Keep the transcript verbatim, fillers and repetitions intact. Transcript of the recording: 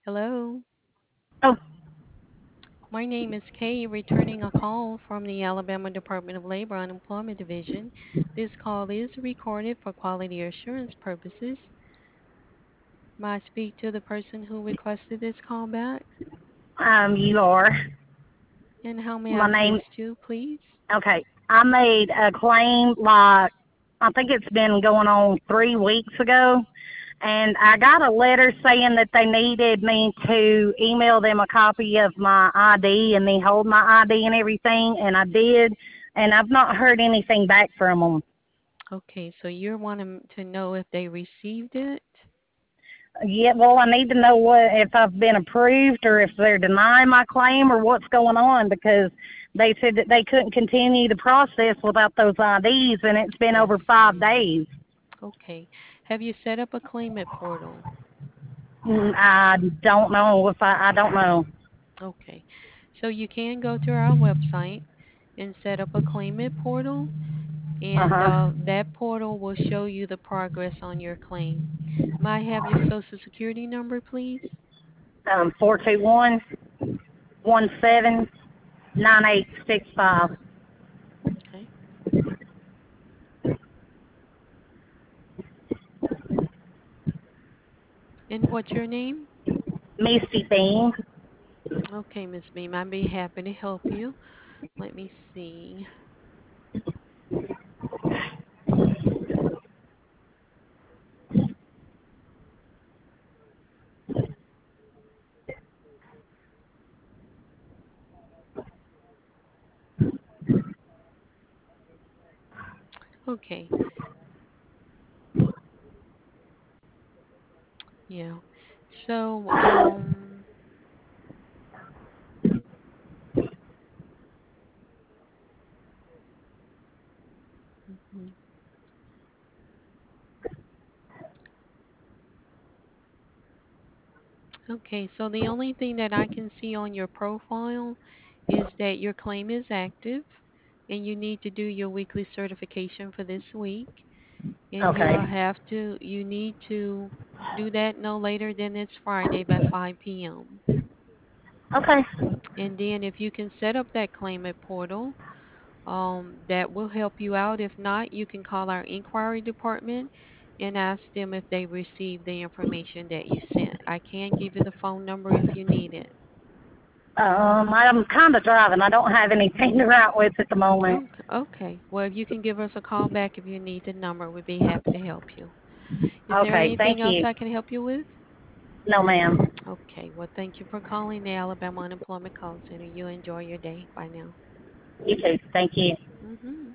Hello. Oh, My name is Kay, returning a call from the Alabama Department of Labor Unemployment Division. This call is recorded for quality assurance purposes. May I speak to the person who requested this call back? um, you are. And how may I My name, assist you, please? okay. I made a claim like, I think it's been going on three weeks ago. And I got a letter saying that they needed me to email them a copy of my I D and then hold my I D and everything. And I did. And I've not heard anything back from them. Okay, so you're wanting to know if they received it? Yeah, well, I need to know what if I've been approved or if they're denying my claim or what's going on because they said that they couldn't continue the process without those I Ds, and it's been I over five see. days. Okay. Have you set up a claimant portal? Mm, I don't know if I I don't know. Okay. So you can go to our website and set up a claimant portal, Uh and huh. uh, that portal will show you the progress on your claim. May I have your social security number, please? Um, four two one one seven nine eight six five. Okay. And what's your name? Misty Bean. Okay, Miss Beam, I'd be happy to help you. Let me see. Okay. Yeah. So, um, mhm. Okay, so the only thing that I can see on your profile is that your claim is active and you need to do your weekly certification for this week. And you'll Okay. have to, you need to do that no later than this Friday by five p m. Okay. And then if you can set up that claimant portal, um, that will help you out. If not, you can call our inquiry department and ask them if they received the information that you sent. I can give you the phone number if you need it. Um, I'm kind of driving. I don't have anything to write with at the moment. Okay, okay. Well, if you can give us a call back if you need the number, we'd be happy to help you. Is there Okay. Thank anything else you. I can help you with? No, ma'am. Okay. Well, thank you for calling the Alabama Unemployment Call Center. You enjoy your day. Bye now. You too. Thank you. Mhm.